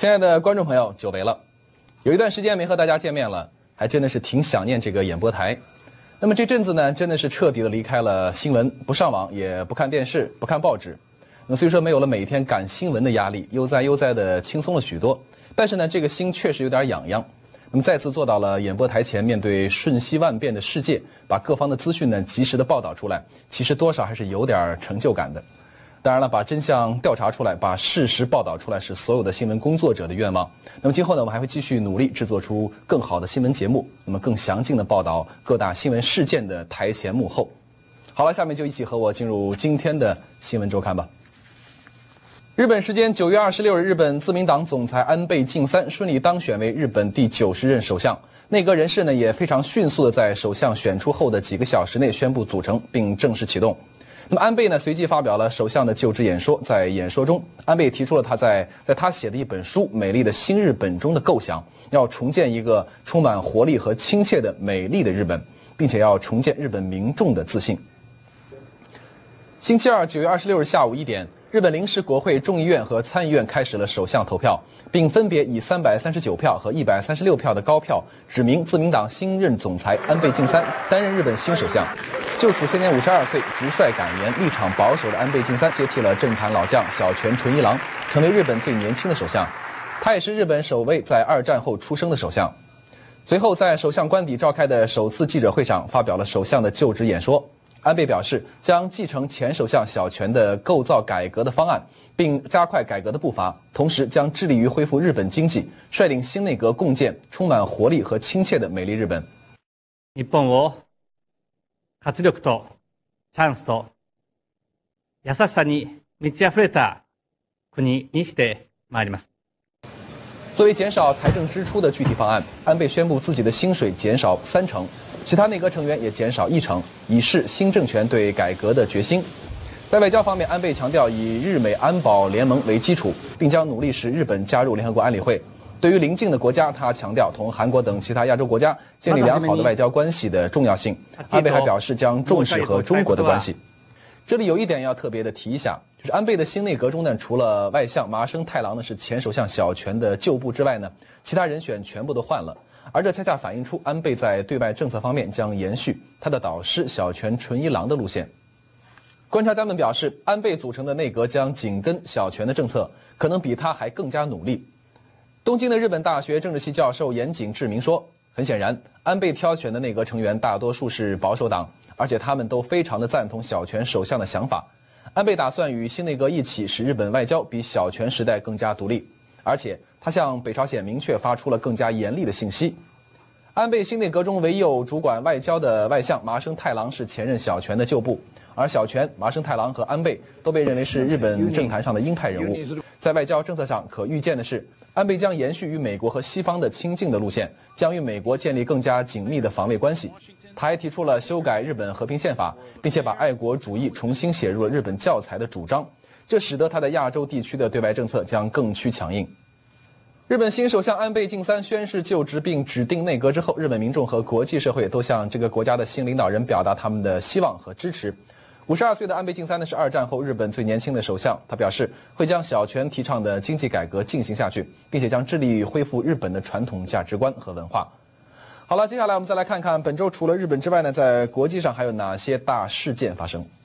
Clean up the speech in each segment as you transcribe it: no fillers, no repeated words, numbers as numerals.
亲爱的观众朋友，久违了，有一段时间没和大家见面了，还真的是挺想念这个演播台。那么这阵子呢，真的是彻底的离开了新闻，不上网，也不看电视，不看报纸。那虽说没有了每天赶新闻的压力，悠哉的轻松了许多，但是呢，这个心确实有点痒痒。那么再次坐到了演播台前，面对瞬息万变的世界，把各方的资讯呢及时的报道出来，其实多少还是有点成就感的。当然了，把真相调查出来，把事实报道出来，是所有的新闻工作者的愿望。那么今后呢，我们还会继续努力制作出更好的新闻节目，那么更详尽的报道各大新闻事件的台前幕后。好了，下面就一起和我进入今天的新闻周刊吧。日本时间9月26日，日本自民党总裁安倍晋三顺利当选为日本第90任首相，内阁人事呢也非常迅速的在首相选出后的几个小时内宣布组成并正式启动。那么安倍呢随即发表了首相的就职演说，在演说中，安倍提出了他在他写的一本书《美丽的新日本》中的构想，要重建一个充满活力和亲切的美丽的日本，并且要重建日本民众的自信。星期二9月26日下午1点，日本临时国会众议院和参议院开始了首相投票，并分别以339票和136票的高票指明自民党新任总裁安倍晋三担任日本新首相。就此，现年52岁、直率敢言、立场保守的安倍晋三接替了政坛老将小泉纯一郎，成为日本最年轻的首相。他也是日本首位在二战后出生的首相。随后，在首相官邸召开的首次记者会上，发表了首相的就职演说。安倍表示，将继承前首相小泉的构造改革的方案，并加快改革的步伐，同时将致力于恢复日本经济，率领新内阁共建充满活力和亲切的美丽日本。 日本を活力とチャンスと優しさに満ち溢れた国にしてまいります。 作为减少财政支出的具体方案，安倍宣布自己的薪水减少30%，其他内阁成员也减少1%，以示新政权对改革的决心。在外交方面，安倍强调以日美安保联盟为基础，并将努力使日本加入联合国安理会。对于邻近的国家，他强调同韩国等其他亚洲国家建立良好的外交关系的重要性。安倍还表示将重视和中国的关系。这里有一点要特别的提一下，就是安倍的新内阁中呢，除了外相麻生太郎呢是前首相小泉的旧部之外呢，其他人选全部都换了。而这恰恰反映出安倍在对外政策方面将延续他的导师小泉纯一郎的路线。观察家们表示，安倍组成的内阁将紧跟小泉的政策，可能比他还更加努力。东京的日本大学政治系教授岩井志明说，很显然，安倍挑选的内阁成员大多数是保守党，而且他们都非常的赞同小泉首相的想法。安倍打算与新内阁一起使日本外交比小泉时代更加独立，而且他向北朝鲜明确发出了更加严厉的信息。安倍新内阁中唯有主管外交的外相麻生太郎是前任小泉的旧部，而小泉、麻生太郎和安倍都被认为是日本政坛上的鹰派人物。在外交政策上，可预见的是，安倍将延续与美国和西方的亲近的路线，将与美国建立更加紧密的防卫关系。他还提出了修改日本和平宪法，并且把爱国主义重新写入了日本教材的主张，这使得他在亚洲地区的对外政策将更趋强硬。日本新首相安倍晋三宣誓就职并指定内阁之后，日本民众和国际社会都向这个国家的新领导人表达他们的希望和支持。52岁的安倍晋三呢是二战后日本最年轻的首相，他表示会将小泉提倡的经济改革进行下去，并且将致力于恢复日本的传统价值观和文化。好了，接下来我们再来看看本周除了日本之外呢，在国际上还有哪些大事件发生。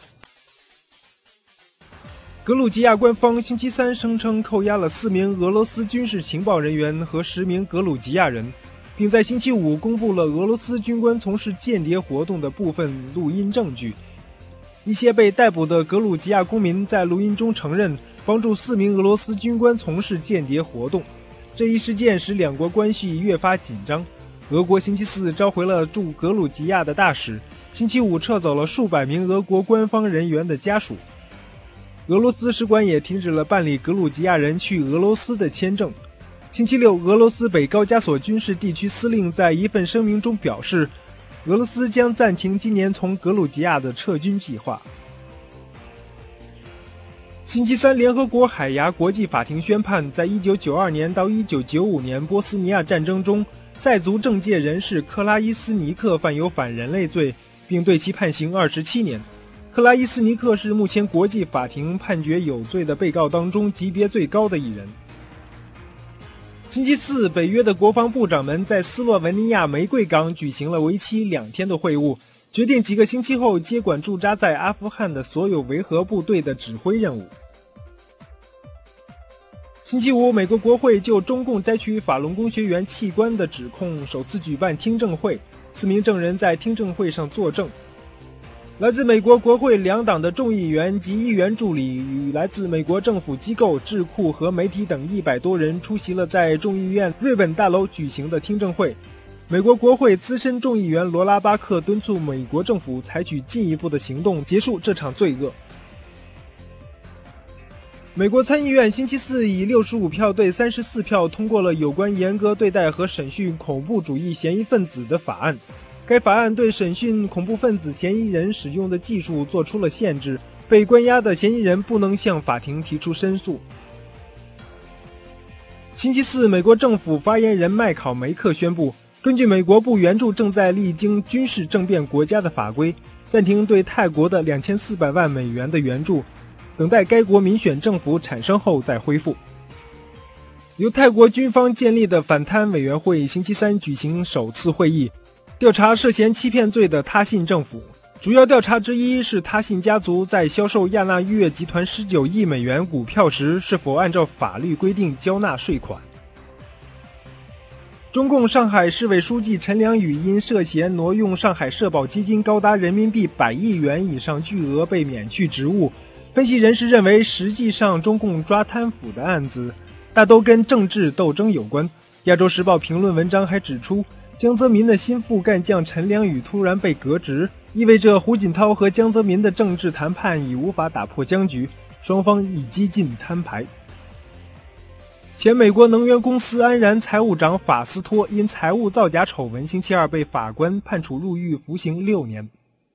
格鲁吉亚官方星期三声称扣押了4名俄罗斯军事情报人员和10名格鲁吉亚人，并在星期五公布了俄罗斯军官从事间谍活动的部分录音证据。一些被逮捕的格鲁吉亚公民在录音中承认帮助4名俄罗斯军官从事间谍活动。这一事件使两国关系越发紧张。俄国星期四召回了驻格鲁吉亚的大使，星期五撤走了数百名俄国官方人员的家属。俄罗斯使馆也停止了办理格鲁吉亚人去俄罗斯的签证。星期六，俄罗斯北高加索军事地区司令在一份声明中表示，俄罗斯将暂停今年从格鲁吉亚的撤军计划。星期三，联合国海牙国际法庭宣判，在1992年到1995年波斯尼亚战争中，塞族政界人士克拉伊斯尼克犯有反人类罪，并对其判刑27年。克拉伊斯尼克是目前国际法庭判决有罪的被告当中级别最高的一人。 星期四，北约的国防部长们在斯洛文尼亚玫瑰港举行了为期2天的会晤，决定几个星期后接管驻扎在阿富汗的所有维和部队的指挥任务。星期五，美国国会就中共摘取法轮功学员器官的指控首次举办听证会，4名证人在听证会上作证。来自美国国会2党的众议员及议员助理与来自美国政府机构、智库和媒体等100多人出席了在众议院瑞本大楼举行的听证会。美国国会资深众议员罗拉巴克敦促美国政府采取进一步的行动，结束这场罪恶。美国参议院星期四以65票对34票通过了有关严格对待和审讯恐怖主义嫌疑分子的法案。该法案对审讯恐怖分子嫌疑人使用的技术做出了限制，被关押的嫌疑人不能向法庭提出申诉。星期四，美国政府发言人麦考梅克宣布，根据美国不援助正在历经军事政变国家的法规，暂停对泰国的2400万美元的援助，等待该国民选政府产生后再恢复。由泰国军方建立的反贪委员会星期三举行首次会议，调查涉嫌欺骗罪的他信政府。主要调查之一是他信家族在销售亚纳越集团19亿美元股票时是否按照法律规定交纳税款。中共上海市委书记陈良宇因涉嫌挪用上海社保基金高达人民币100亿元以上巨额被免去职务。分析人士认为，实际上中共抓贪腐的案子大都跟政治斗争有关。亚洲时报评论文章还指出，江泽民的心腹干将陈良宇突然被革职，意味着胡锦涛和江泽民的政治谈判已无法打破僵局，双方已几近摊牌。前美国能源公司安然财务长法斯托因财务造假丑闻，星期二被法官判处入狱服刑6年。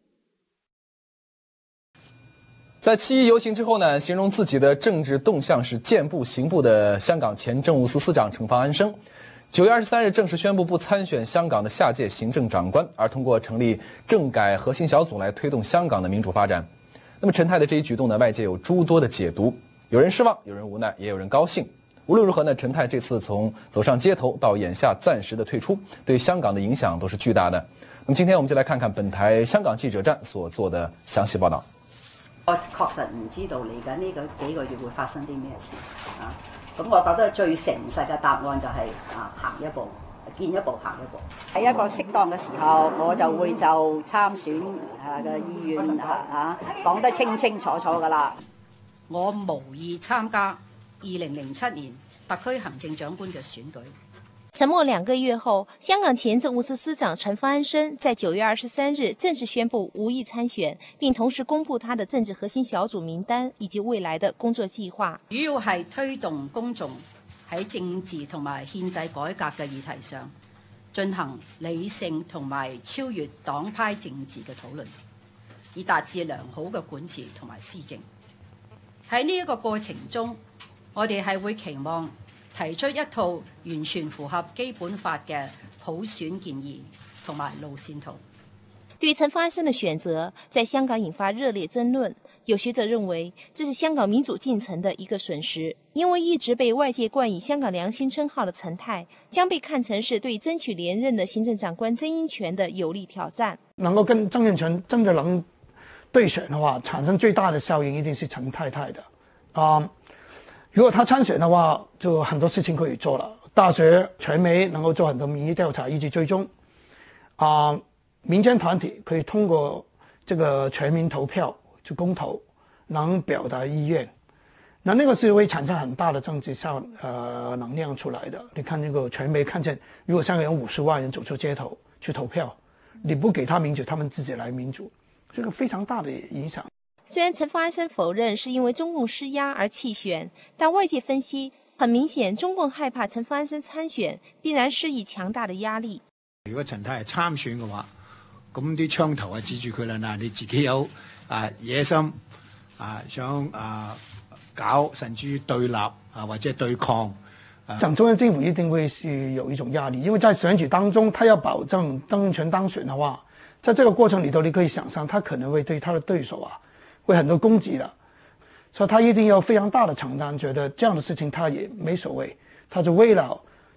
在7一游行之后呢，形容自己的政治动向是见步行步的香港前政务司司长程方安生，9月23日正式宣布不参选香港的下届行政长官，而通过成立政改核心小组来推动香港的民主发展。那么陈太的这一举动呢，外界有诸多的解读，有人失望，有人无奈，也有人高兴。无论如何呢，陈太这次从走上街头到眼下暂时的退出，对香港的影响都是巨大的。那么今天我们就来看看本台香港记者站所做的详细报道。 我確實唔知道嚟緊呢幾個月會發生啲咩事啊！咁我覺得最誠實嘅答案就係行一步，見一步行一步。喺一個適當嘅時候，我就會就參選嘅意願講得清清楚楚㗎啦。我無意參加2007年特區行政長官嘅選舉。 沉默2個月後，香港前政務司司長陳方安生在9月23日正式宣布無意參選，並同時公布他的政治核心小組名單以及未來的工作計劃。 主要係推動公眾喺政治同埋憲制改革嘅議題上進行理性同埋超越黨派政治嘅討論，以達至良好嘅管治同埋施政。喺呢一個過程中，我哋係會期望提出一套完全符合基本法嘅普選建議同埋路線圖。 對陳方安生的選擇，在香港引發熱烈爭論。有學者認為，這是香港民主進程的一個損失，因為一直被外界冠以香港良心稱號的陳太，將被看成是對爭取連任的行政長官曾蔭權的有力挑戰。 能夠跟曾蔭權真的能對選的話，產生最大的效應一定是陳太太的。如果他參選的話，就很多事情可以做了。大學、傳媒能夠做很多民意調查以及追蹤。民間團體可以通過這個全民投票去公投，能表達意願。那個是會產生很大的政治能量出來的。你看那個傳媒看見，如果香港有50萬人走出街頭去投票，你不給他民主，他們自己來民主，這個非常大的影響。 雖然陳方安生否認是因為中共施壓而棄選，但外界分析，很明顯中共害怕陳方安生參選，必然施以強大的壓力。 如果陳太係參選嘅話，咁啲槍頭係指住佢啦，嗱，你自己有野心想搞甚至於對立或者對抗。 中央政府一定會是有一種壓力，因為在選舉當中，他要保證曾蔭權當選的話，在這個過程裡頭，你可以想象他可能會對他的對手會很多攻擊的，所以他一定要非常大的承擔，覺得這樣的事情他也沒所謂，他就為了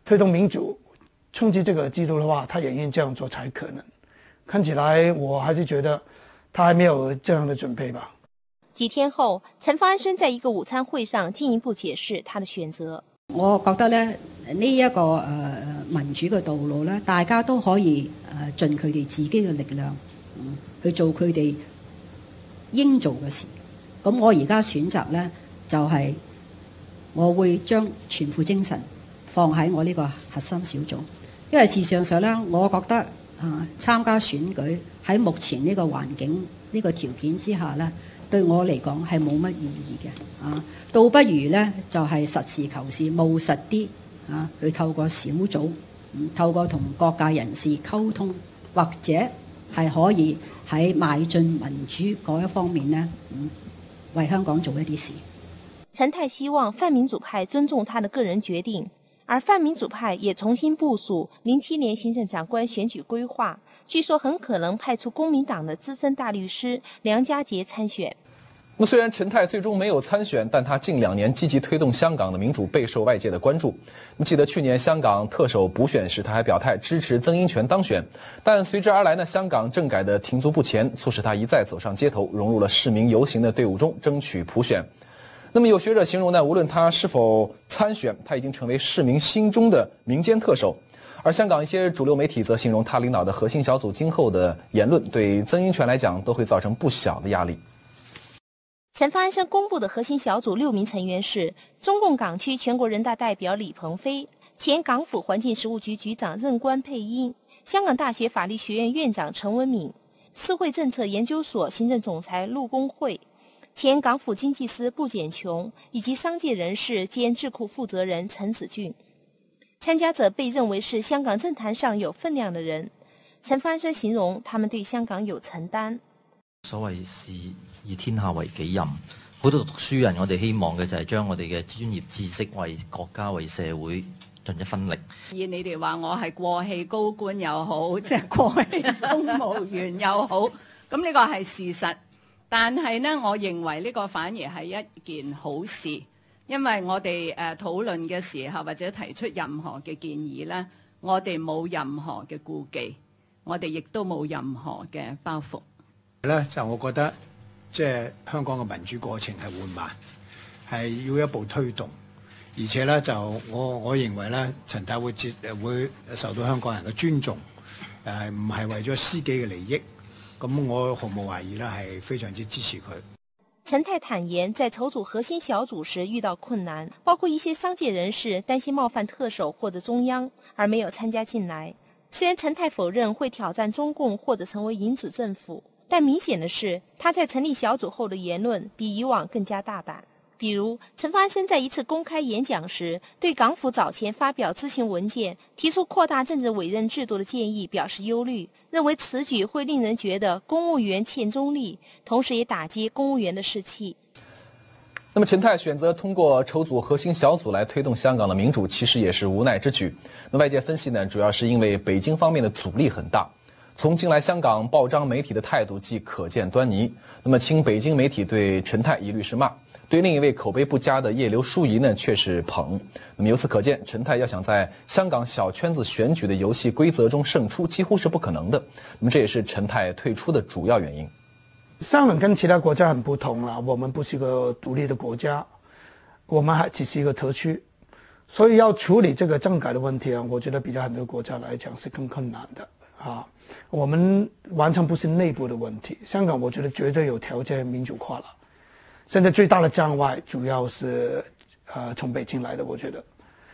推动民主、冲击这个制度的话，他也愿意这样做才可能。看起来我还是觉得他还没有这样的准备吧。 几天後，陳方安生在一個午餐會上進一步解釋他的選擇。 我覺得咧，呢一個民主嘅道路咧，大家都可以盡佢哋自己嘅力量，去做佢哋應做嘅事。咁我而家選擇咧，就係我會將全副精神放喺我呢個核心小組，因為事實上咧，我覺得參加選舉喺目前呢個環境呢個條件之下咧，對我嚟講係冇乜意義嘅倒不如咧就係實事求是、務實啲去透過小組，透過同各界人士溝通，或者係可以喺邁進民主嗰一方面咧，為香港做一啲事。 陳太希望泛民主派尊重他的個人決定，而泛民主派也重新部署07年行政長官選舉規劃，據說很可能派出公民黨的資深大律師梁家傑參選。 虽然陈泰最终没有参选，但他近2年积极推动香港的民主备受外界的关注。记得去年香港特首补选时，他还表态支持曾荫权当选，但随之而来呢，香港政改的停足不前，促使他一再走上街头，融入了市民游行的队伍中，争取普选。那么有学者形容呢，无论他是否参选，他已经成为市民心中的民间特首。而香港一些主流媒体则形容他领导的核心小组今后的言论对曾荫权来讲都会造成不小的压力。 陈方安生公布的核心小组6名成员是中共港区全国人大代表李鹏飞、前港府环境事务局局长任关佩英、香港大学法律学院院长陈文敏、思汇政策研究所行政总裁陆公会、前港府经济司布简琼以及商界人士兼智库負責人陳子俊。參加者被認為是香港政壇上有分量的人。陳方安生形容他們對香港有承擔。 所謂事以天下為己任，好多讀書人我哋希望嘅就係將我哋嘅專業知識為國家為社會盡一分力。 而你哋話我係過氣高官又好，即係過氣公務員又好，咁呢個係事實。但係呢，我認為呢個反而係一件好事，因為我哋討論嘅時候或者提出任何嘅建議呢，我哋冇任何嘅顧忌，我哋亦都冇任何嘅包袱。 咧就我覺得即係香港嘅民主過程係緩慢，係要一步推動，而且咧就我認為咧陳太會受到香港人嘅尊重，唔係為咗私己嘅利益，咁我毫無懷疑咧係非常之支持佢。 陳太坦言，在籌組核心小組時遇到困難，包括一些商界人士擔心冒犯特首或者中央，而沒有參加進來。雖然陳太否認會挑戰中共或者成為影子政府，但明顯的是，他在成立小組後的言論比以往更加大膽。比如，陳方安生在一次公開演講時，對港府早前發表諮詢文件提出擴大政治委任制度的建議表示憂慮，認為此舉會令人覺得公務員欠中立，同時也打擊公務員的士氣。 那麼陳太選擇通過籌組核心小組來推動香港的民主，其實也是無奈之舉。那外界分析呢，主要是因為北京方面的阻力很大。從近來香港報章媒體的態度即可見端倪。那麼親北京媒體對陳太一律是罵，對另一位口碑不佳的葉劉淑儀呢卻是捧。那麼由此可見，陳太要想在香港小圈子選舉的遊戲規則中勝出，幾乎是不可能的。那麼這也是陳太退出的主要原因。 香港跟其他國家很不同啦，我們不是一個獨立的國家，我們還只是一個特區，所以要處理這個政改的問題啊，我覺得比較很多國家來講是更困難的啊。我們完全不是內部的問題，香港我覺得絕對有條件民主化了。現在最大的障礙主要是從北京來的，我覺得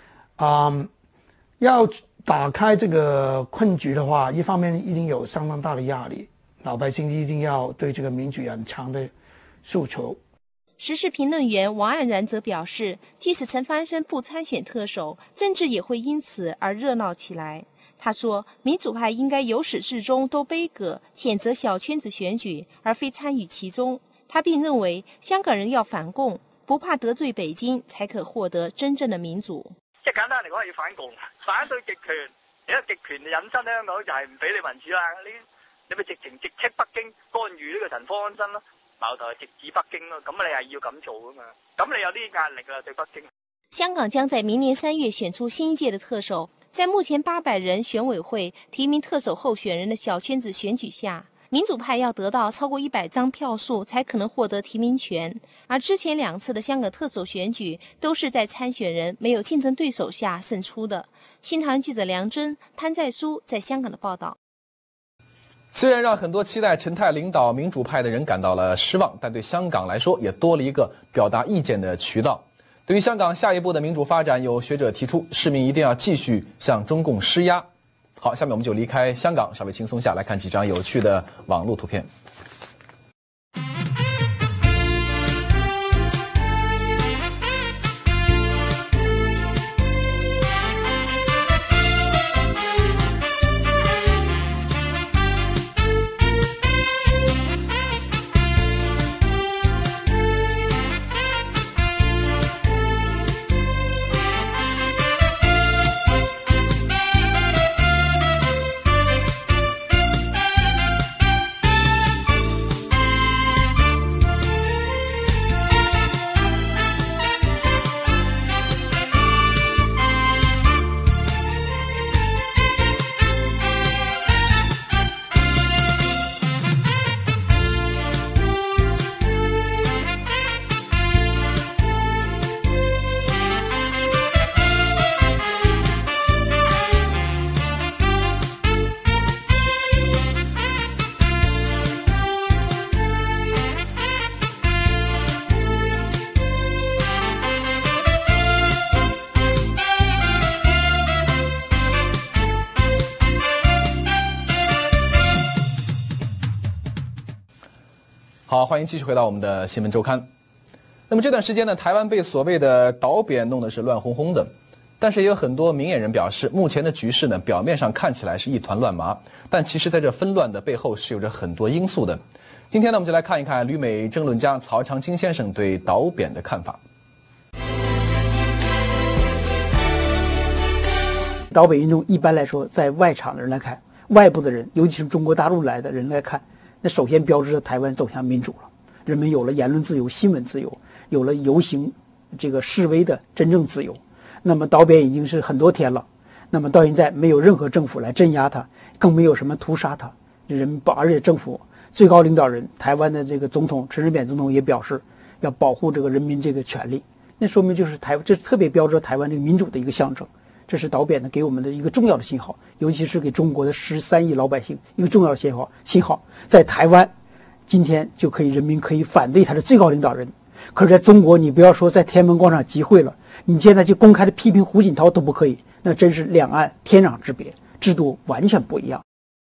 要打開這個困局的話，一方面一定有相當大的壓力，老百姓一定要對這個民主有很強的訴求。 時事評論員王岸然則表示，即使陳方安生不參選特首，政治也會因此而熱鬧起來。他說，民主派應該由始至終都杯葛譴責小圈子選舉，而非參與其中。他並認為，香港人要反共，不怕得罪北京，才可獲得真正的民主。 即係簡單嚟講，係要反共，反對極權。而家極權引申喺香港就係唔俾你民主啦。你咪直斥北京干預呢個陳方安生咯，矛頭係直指北京咯。咁你係要咁做噶嘛？咁你有啲壓力啊對北京。 香港将在明年3月选出新一届的特首。在目前800人选委会提名特首候选人的小圈子选举下，民主派要得到超过100张票数才可能获得提名权，而之前2次的香港特首选举都是在参选人没有竞争对手下胜出的。新唐人记者梁真、潘在书在香港的报道。 虽然让很多期待陈泰领导民主派的人感到了失望，但对香港来说也多了一个表达意见的渠道。对于香港下一步的民主发展，有学者提出，市民一定要继续向中共施压。好，下面我们就离开香港，稍微轻松下来看几张有趣的网络图片。好，欢迎继续回到我们的新闻周刊。那么这段时间呢，台湾被所谓的岛扁弄得是乱哄哄的，但是也有很多明眼人表示，目前的局势呢，表面上看起来是一团乱麻，但其实在这纷乱的背后是有着很多因素的。今天呢，我们就来看一看旅美政论家曹长青先生对岛扁的看法。 岛扁运动一般来说，在外场的人来看，外部的人，尤其是中国大陆来的人来看，那首先标志着台湾走向民主了，人们有了言论自由、新闻自由，有了游行、示威的真正自由。那么岛扁已经是很多天了，那么到现在没有任何政府来镇压他，更没有什么屠杀他。而且政府最高领导人台湾的总统陈水扁总统也表示要保护人民权利，那说明就是这特别标志着台湾民主的一个象征。这是岛扁给我们的一个重要的信号，尤其是给中国的13亿老百姓一个重要的信号。在台湾，今天就可以人民可以反对他的最高领导人，可是在中国，你不要说在天安门广场集会了，你现在去公开的批评胡锦涛都不可以，那真是两岸天壤之别，制度完全不一样。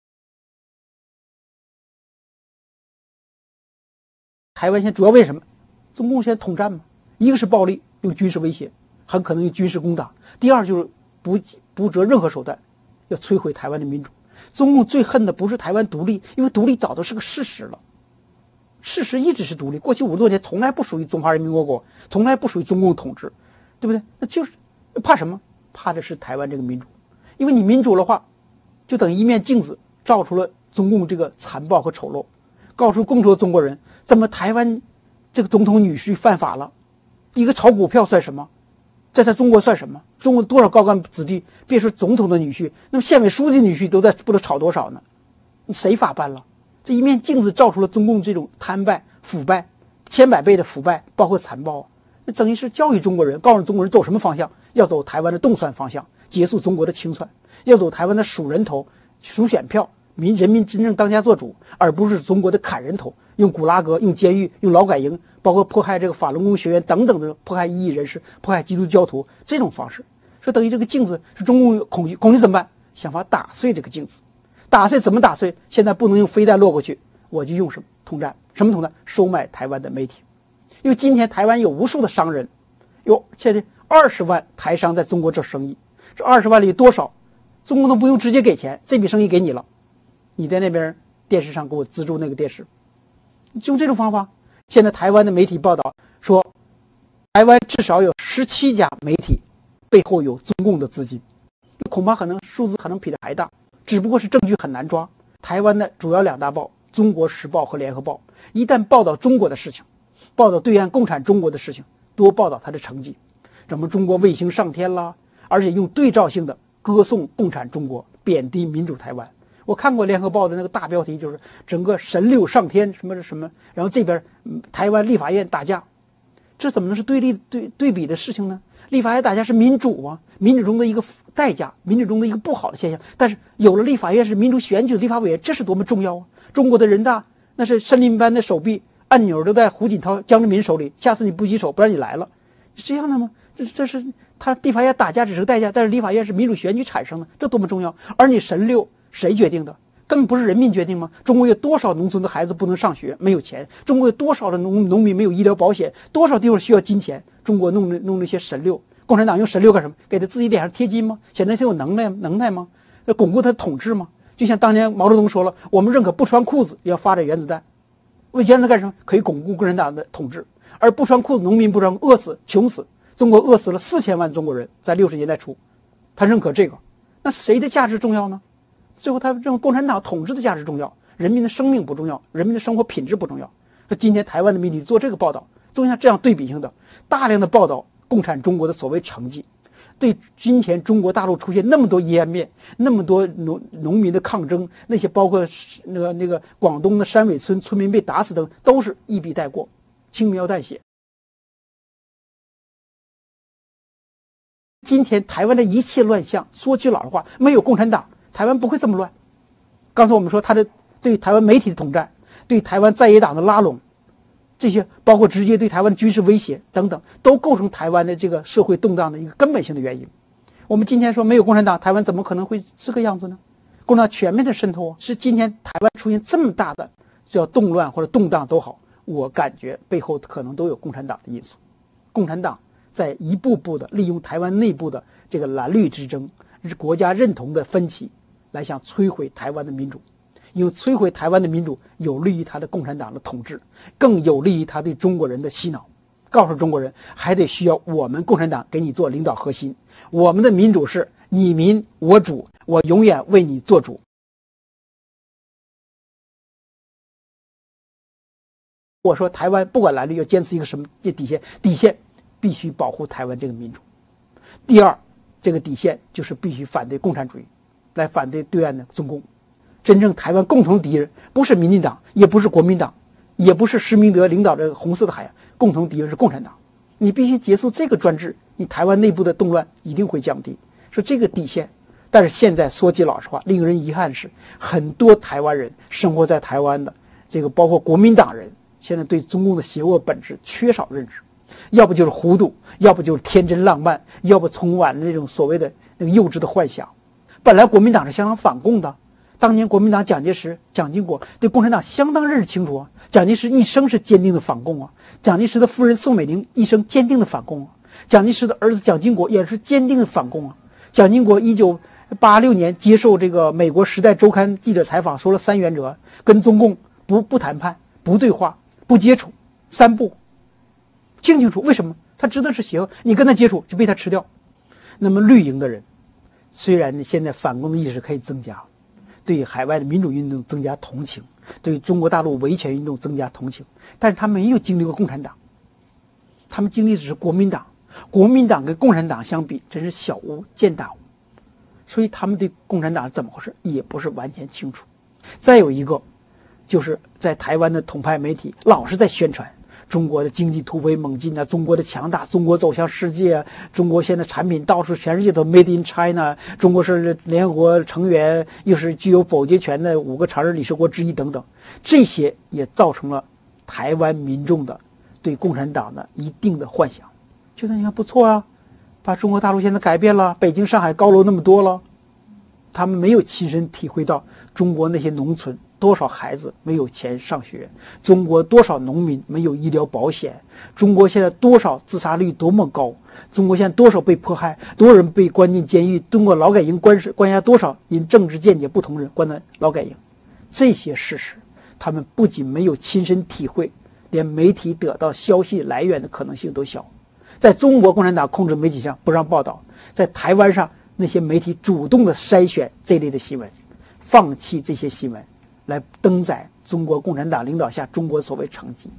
台湾现在主要为什么？中共现在统战嘛，一个是暴力，用军事威胁，很可能用军事攻打；第二就是不择任何手段要摧毁台湾的民主。中共最恨的不是台湾独立，因为独立早都是个事实了，事实一直是独立，过去50多年从来不属于中华人民共和国，从来不属于中共统治，对不对？那就是怕什么？怕的是台湾民主，因为你民主的话，就等于一面镜子照出了中共残暴和丑陋，告诉更多中国人，怎么台湾总统女婿犯法了，一个炒股票算什么？在中国算什么？中国多少高干子弟，别说总统的女婿，那么县委书记女婿都在不知道炒多少呢？谁法办了？这一面镜子照出了中共这种贪败、腐败、千百倍的腐败，包括残暴。那等于是教育中国人，告诉中国人走什么方向？要走台湾的动算方向，结束中国的清算；要走台湾的数人头、数选票，人民真正当家作主，而不是中国的砍人头，用古拉格、用监狱、用劳改营，包括迫害法轮功学员等等的迫害异议人士、迫害基督教徒这种方式。说等于镜子是中共恐惧怎么办？想法打碎这个镜子。打碎怎么打碎？现在不能用飞弹落过去，我就用什么统战？什么统战？收买台湾的媒体。因为今天台湾有无数的商人，有现在20万台商在中国做生意，这20万里有多少中共都不用直接给钱，这笔生意给你了，你在那边电视上给我资助那个电视，就用这种方法。现在台湾的媒体报道说，台湾至少有17家媒体背后有中共的资金，恐怕数字可能比这还大，只不过是证据很难抓。台湾的主要2大报《中国时报》和《联合报》，一旦报道中国的事情，报道对岸共产中国的事情，多报道他的成绩。 什么中国卫星上天啦，而且用对照性的歌颂共产中国，贬低民主台湾。我看过联合报的那个大标题，就是整个神六上天什么什么，然后这边台湾立法院打架，这怎么能是对比的事情呢？立法院打架是民主啊，民主中的一个代价，民主中的一个不好的现象。但是有了立法院是民主选举的立法委员，这是多么重要啊！中国的人大那是森林般的手臂，按钮都在胡锦涛、江泽民手里，下次你不举手不让你来了，是这样的吗？这是他立法院打架只是个代价，但是立法院是民主选举产生的，这多么重要！而你神六谁决定的？根本不是人民决定吗？中国有多少农村的孩子不能上学，没有钱？中国有多少的农民没有医疗保险？多少地方需要金钱？中国弄那些神六，共产党用神六干什么？给他自己脸上贴金吗？显得他有能耐吗？要巩固他的统治吗？就像当年毛泽东说了，我们认可不穿裤子也要发展原子弹，为原子弹干什么？可以巩固共产党的统治。而不穿裤子，农民不穿，饿死穷死，中国饿死了4000万中国人，在60年代初，他认可这个，那谁的价值重要呢？最后他认为共产党统治的价值重要，人民的生命不重要，人民的生活品质不重要。今天台湾的媒体做这个报道，做像这样对比性的大量的报道共产中国的所谓成绩，对今天中国大陆出现那么多阴暗面，那么多农民的抗争，那些包括那个广东的山尾村村民被打死等，都是一笔带过，轻描淡写。今天台湾的一切乱象，说句老实话，没有共产党，台湾不会这么乱。刚才我们说他的对台湾媒体的统战，对台湾在野党的拉拢，这些包括直接对台湾的军事威胁等等，都构成台湾的这个社会动荡的一个根本性的原因。我们今天说没有共产党，台湾怎么可能会这个样子呢？共产党全面的渗透是今天台湾出现这么大的叫动乱或者动荡都好，我感觉背后可能都有共产党的因素。共产党在一步步的利用台湾内部的这个蓝绿之争、国家认同的分歧，来想摧毁台湾的民主。因为摧毁台湾的民主有利于他的共产党的统治，更有利于他对中国人的洗脑，告诉中国人还得需要我们共产党给你做领导核心，我们的民主是你民我主，我永远为你做主。我说台湾不管蓝绿要坚持一个什么底线，底线必须保护台湾这个民主。第二，这个底线就是必须反对共产主义，来反对对岸的中共。真正台湾共同敌人不是民进党，也不是国民党，也不是施明德领导的红色的海洋，共同敌人是共产党。你必须结束这个专制，你台湾内部的动乱一定会降低。说这个底线，但是现在说句老实话，令人遗憾是，很多台湾人生活在台湾的这个包括国民党人，现在对中共的邪恶本质缺少认识，要不就是糊涂，要不就是天真浪漫，要不充满那种所谓的那个幼稚的幻想。本来国民党是相当反共的。当年国民党蒋介石、蒋经国对共产党相当认识清楚啊，蒋介石一生是坚定的反共啊，蒋介石的夫人宋美龄一生坚定的反共啊，蒋介石的儿子蒋经国也是坚定的反共啊。蒋经国1986年接受这个美国《时代周刊》记者采访，说了3原则：跟中共不谈判、不对话、不接触，3不。清楚为什么？他知道是邪恶，你跟他接触就被他吃掉。那么绿营的人，虽然现在反共的意识可以增加，对海外的民主运动增加同情，对中国大陆维权运动增加同情，但是他没有经历过共产党，他们经历的是国民党。国民党跟共产党相比，真是小巫见大巫，所以他们对共产党是怎么回事也不是完全清楚。再有一个，就是在台湾的统派媒体老是在宣传中国的经济突飞猛进啊，中国的强大，中国走向世界啊，中国现在产品到处全世界都 made in China， 中国是联合国成员，又是具有否决权的5个常任理事国之一等等，这些也造成了台湾民众的对共产党的一定的幻想，觉得你看不错啊，把中国大陆现在改变了，北京上海高楼那么多了，他们没有亲身体会到中国那些农村多少孩子没有钱上学，中国多少农民没有医疗保险，中国现在多少自杀率多么高，中国现在多少被迫害，多少人被关进监狱，中国劳改营关押多少因政治见解不同人关在劳改营，这些事实他们不仅没有亲身体会，连媒体得到消息来源的可能性都小。在中国共产党控制媒体上不让报道，在台湾上那些媒体主动的筛选这类的新闻，放弃这些新闻来登载中国共产党领导下中国所谓成绩，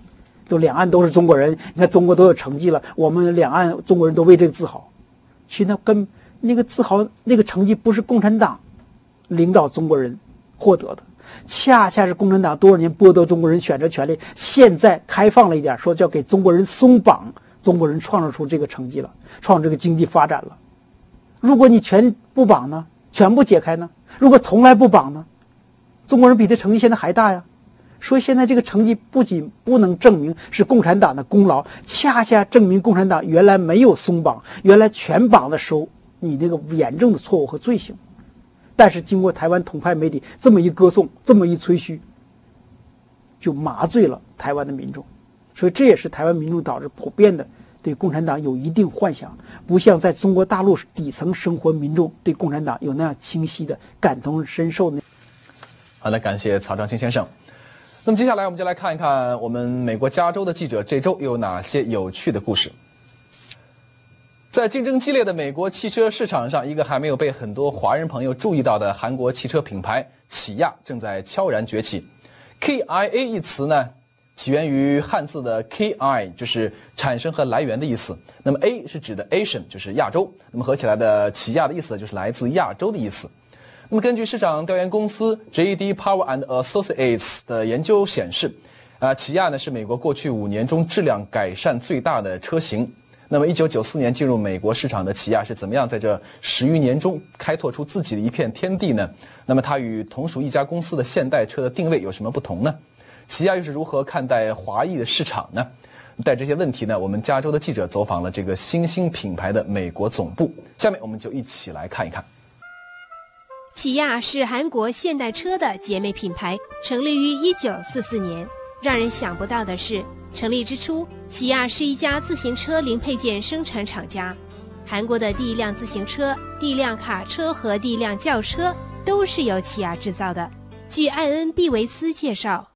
都两岸都是中国人，你看中国都有成绩了，我们两岸中国人都为这个自豪。其实那个自豪那个成绩不是共产党领导中国人获得的，恰恰是共产党多少年剥夺中国人选择权利，现在开放了一点，说叫给中国人松绑，中国人创造出这个成绩了，创造这个经济发展了。如果你全不绑呢，全部解开呢，如果从来不绑呢，中国人比这成绩现在还大呀。所以现在这个成绩不仅不能证明是共产党的功劳，恰恰证明共产党原来没有松绑，原来全绑的时候你那个严重的错误和罪行。但是经过台湾统派媒体这么一歌颂，这么一吹嘘，就麻醉了台湾的民众。所以这也是台湾民众导致普遍的对共产党有一定幻想，不像在中国大陆底层生活民众对共产党有那样清晰的感同身受呢。 好的，感谢曹章清先生。那么接下来我们就来看一看我们美国加州的记者这周有哪些有趣的故事。在竞争激烈的美国汽车市场上，一个还没有被很多华人朋友注意到的韩国汽车品牌起亚正在悄然崛起。KIA 一词呢，起源于汉字的 KI， 就是产生和来源的意思。那么 A 是指的 Asian， 就是亚洲。那么合起来的起亚的意思就是来自亚洲的意思。那么根据市场调研公司 J.D. Power and Associates 的研究显示，起亚呢是美国过去5年中质量改善最大的车型。那么1994年进入美国市场的起亚是怎么样在这10余年中开拓出自己的一片天地呢？那么它与同属一家公司的现代车的定位有什么不同呢？起亚又是如何看待华裔的市场呢？带这些问题呢，我们加州的记者走访了这个新兴品牌的美国总部。下面我们就一起来看一看。 起亚是韩国现代车的姐妹品牌，成立于1944年。让人想不到的是，成立之初，起亚是一家自行车零配件生产厂家。韩国的第一辆自行车、第一辆卡车和第一辆轿车都是由起亚制造的。据艾恩·毕维斯介绍，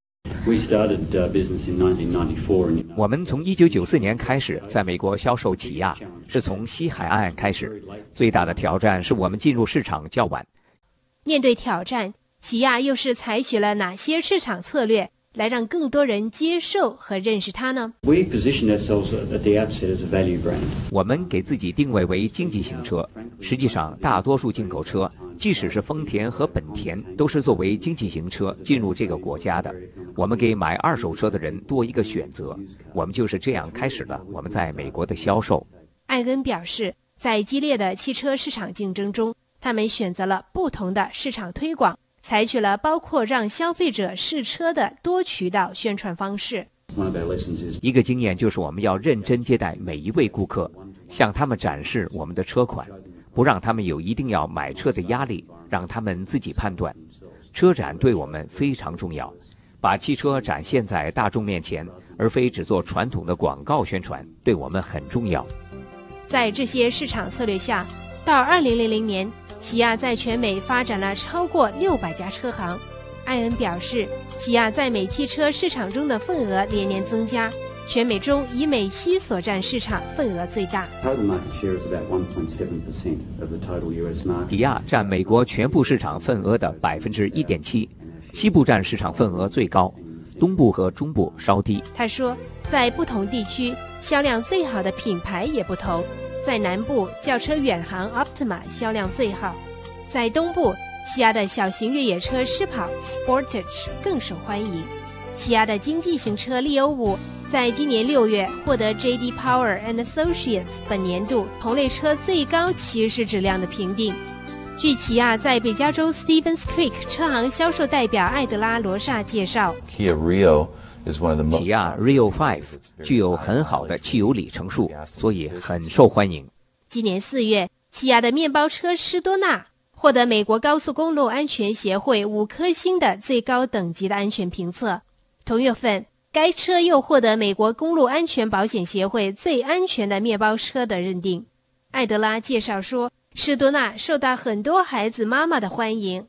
我们从1994年开始在美国销售起亚，是从西海岸开始。最大的挑战是我们进入市场较晚。 面对挑战，起亚又是采取了哪些市场策略来让更多人接受和认识它呢？ 我们给自己定位为经济型车，实际上大多数进口车，即使是丰田和本田，都是作为经济型车进入这个国家的。我们给买二手车的人多一个选择，我们就是这样开始了我们在美国的销售。 艾恩表示，在激烈的汽车市场竞争中，他们选择了不同的市场推广，采取了包括让消费者试车的多渠道宣传方式。 一个经验就是我们要认真接待每一位顾客，向他们展示我们的车款，不让他们有一定要买车的压力，让他们自己判断。车展对我们非常重要，把汽车展现在大众面前，而非只做传统的广告宣传，对我们很重要。 在这些市场策略下，到2000年，起亚在全美发展了超过600家车行。艾恩表示，起亚在美汽车市场中的份额连年增加，全美中以美西所占市场份额最大。 起亚占美国全部市场份额的1.7%，西部占市场份额最高，东部和中部稍低。 他说，在不同地区，销量最好的品牌也不同。在南部，轿车远航 Optima 销量最好；在东部，起亚的小型越野车狮跑 Sportage 更受欢迎。起亚的经济型车利欧5在今年6月获得 J.D. Power and Associates 本年度同类车最高骑士质量的评定。据起亚在北加州 Stevens Creek 车行销售代表艾德拉·罗萨介绍， 起亚 Rio 5具有很好的汽油里程数，所以很受欢迎。 今年4月，起亚的面包车施多纳获得美国高速公路安全协会5颗星的最高等级的安全评测。同月份，该车又获得美国公路安全保险协会最安全的面包车的认定。艾德拉介绍说，施多纳受到很多孩子妈妈的欢迎。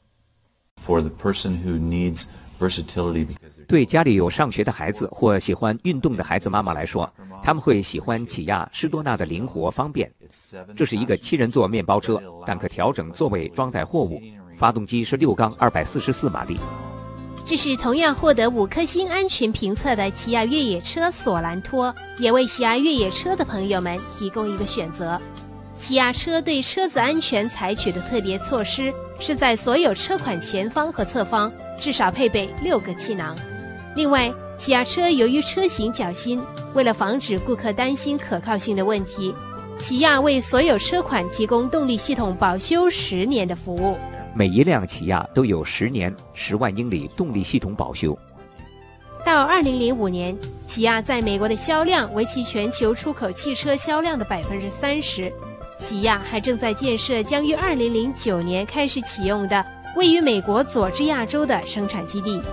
对家里有上学的孩子或喜欢运动的孩子妈妈来说，他们会喜欢起亚施多纳的灵活方便。这是一个7人座面包车，但可调整座位装载货物，发动机是6缸244马力。 这是同样获得5颗星安全评测的起亚越野车索兰托，也为喜爱越野车的朋友们提供一个选择。起亚车对车子安全采取的特别措施，是在所有车款前方和侧方至少配备6个气囊。另外，起亚车由于车型较新，为了防止顾客担心可靠性的问题，起亚为所有车款提供动力系统保修10年的服务。 每一辆起亚都有10年10万英里动力系统保修。 到2005年，起亚在美国的销量为其全球出口汽车销量的30%。起亚还正在建设将于2009年开始启用的位于美国佐治亚州的生产基地。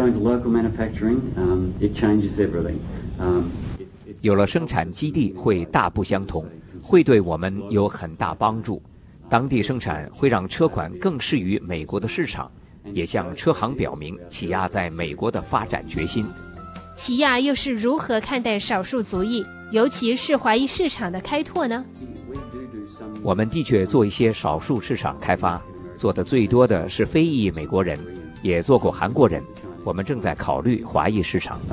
有了生产基地会大不相同，会对我们有很大帮助。当地生产会让车款更适于美国的市场，也向车行表明起亚在美国的发展决心。 起亚又是如何看待少数族裔，尤其是华裔市场的开拓呢？ 我们的确做一些少数市场开发，做的最多的是非裔美国人，也做过韩国人。我们正在考虑华裔市场。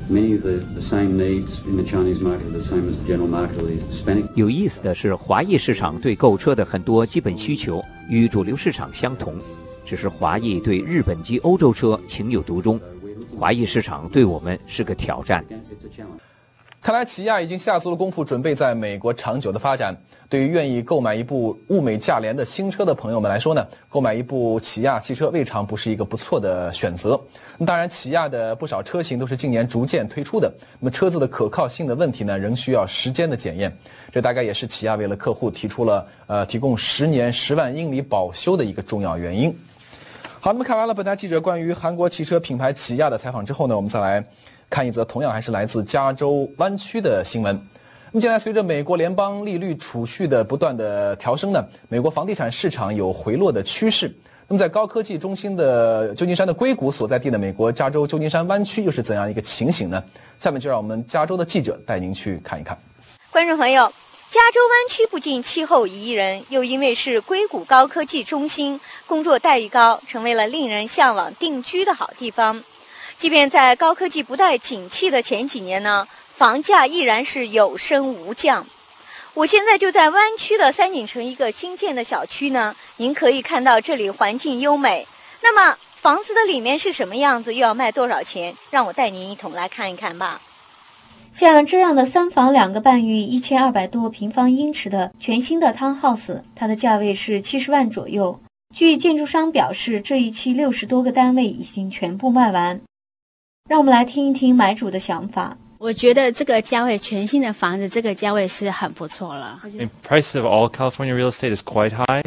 有意思的是，华裔市场对购车的很多基本需求与主流市场相同，只是华裔对日本及欧洲车情有独钟。华裔市场对我们是个挑战。 看来起亚已经下足了功夫，准备在美国长久的发展。对于愿意购买一部物美价廉的新车的朋友们来说呢，购买一部起亚汽车未尝不是一个不错的选择。当然，起亚的不少车型都是近年逐渐推出的，那么车子的可靠性的问题呢，仍需要时间的检验。这大概也是起亚为了客户提出了提供10年10万英里保修的一个重要原因。好，那么看完了本台记者关于韩国汽车品牌起亚的采访之后呢，我们再来看一则同样还是来自加州湾区的新闻。那么现在随着美国联邦利率储蓄的不断的调升呢，美国房地产市场有回落的趋势。那么在高科技中心的旧金山的硅谷所在地的美国加州旧金山湾区又是怎样一个情形呢？下面就让我们加州的记者带您去看一看。 观众朋友，加州湾区不仅气候宜人，又因为是硅谷高科技中心，工作待遇高，成为了令人向往定居的好地方。即便在高科技不太景气的前几年呢，房价依然是有升无降。我现在就在湾区的三井城一个新建的小区呢，您可以看到这里环境优美。那么房子的里面是什么样子，又要卖多少钱？让我带您一同来看一看吧。像这样的3房2个半浴1200多平方英尺的全新的 townhouse， 它的价位是70万左右。据建筑商表示，这一期60多个单位已经全部卖完。让我们来听一听买主的想法。 我觉得这个价位，全新的房子这个价位是很不错了。 The price of all California real estate is quite high,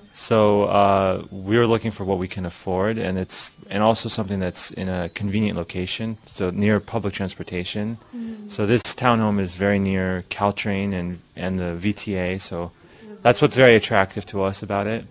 so we're looking for what we can afford, and also something that's in a convenient location, so near public transportation. So this townhome is very near Caltrain and the VTA, so that's what's very attractive to us about it.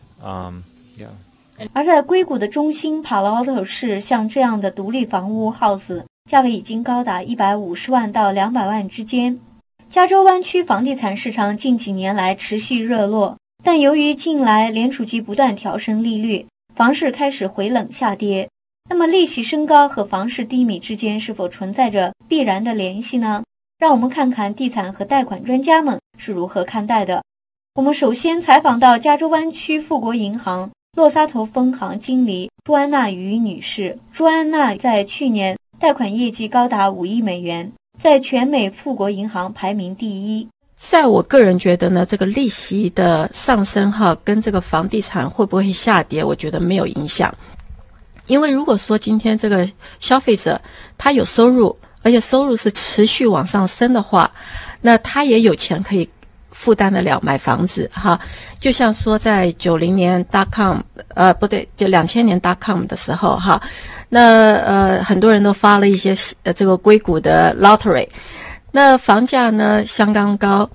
Yeah. 而在硅谷的中心帕劳奥特市，像这样的独立房屋 house， 价位已经高达150万到200万之间。加州湾区房地产市场近几年来持续热络，但由于近来联储局不断调升利率，房市开始回冷下跌。那么利息升高和房市低迷之间是否存在着必然的联系呢？让我们看看地产和贷款专家们是如何看待的。我们首先采访到加州湾区富国银行洛萨头分行经理朱安娜于女士。朱安娜在去年贷款业绩高达5亿美元，在全美富国银行排名第1。 在我个人觉得呢，这个利息的上升跟这个房地产会不会下跌，我觉得没有影响。因为如果说今天这个消费者他有收入，而且收入是持续往上升的话，那他也有钱可以负担得了买房子哈。就像说在90年 .com 不对，就2000年 .com 的时候哈，那很多人都发了一些这个硅谷的 lottery， 那房价呢相当高，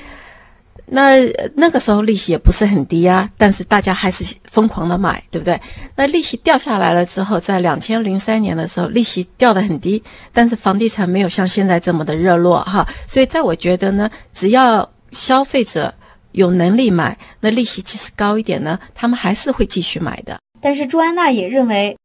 那个时候利息也不是很低啊，但是大家还是疯狂的买，对不对？那利息掉下来了之后，在2003年的时候利息掉得很低，但是房地产没有像现在这么的热络哈，所以在我觉得呢，只要消费者有能力买，那利息即使高一点呢，他们还是会继续买的。 但是朱安娜也认为，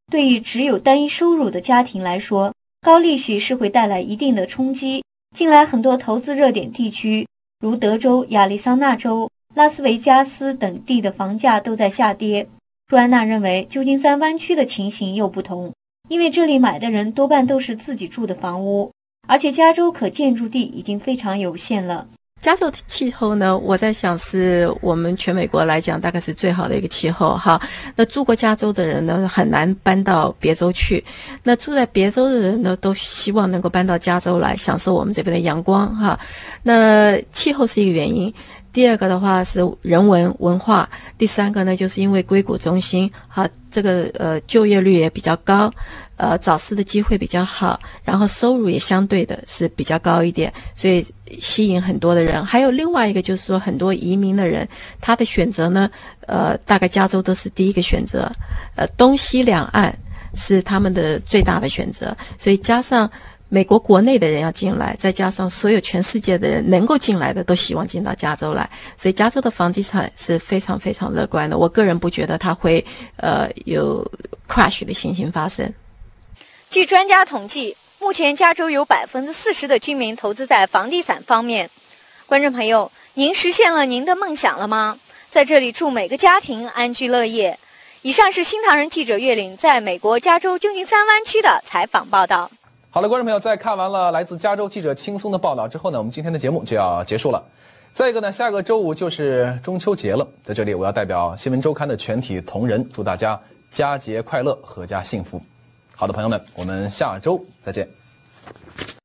对于只有单一收入的家庭来说，高利息是会带来一定的冲击。近来很多投资热点地区，如德州、亚利桑那州、拉斯维加斯等地的房价都在下跌。朱安娜认为，旧金山湾区的情形又不同，因为这里买的人多半都是自己住的房屋，而且加州可建筑地已经非常有限了。 加州的气候呢，我在想是我们全美国来讲大概是最好的一个气候哈。那住过加州的人呢，很难搬到别州去。那住在别州的人呢，都希望能够搬到加州来享受我们这边的阳光哈。那气候是一个原因。第二个的话是人文化，第三个呢就是因为硅谷中心哈，这个就业率也比较高，找事的机会比较好，然后收入也相对的是比较高一点，所以吸引很多的人。还有另外一个就是说，很多移民的人他的选择呢，大概加州都是第一个选择，东西两岸是他们的最大的选择，所以加上美国国内的人要进来，再加上所有全世界的人能够进来的都希望进到加州来，所以加州的房地产是非常非常乐观的。我个人不觉得它会有 crash 的情形发生。 据专家统计，目前加州有40%的居民投资在房地产方面。观众朋友，您实现了您的梦想了吗？在这里祝每个家庭安居乐业。以上是新唐人记者岳岭在美国加州旧金山湾区的采访报道。 好了，观众朋友，在看完了来自加州记者轻松的报道之后呢，我们今天的节目就要结束了。再一个呢，下个周五就是中秋节了，在这里我要代表新闻周刊的全体同仁，祝大家佳节快乐，阖家幸福。好的，朋友们，我们下周再见。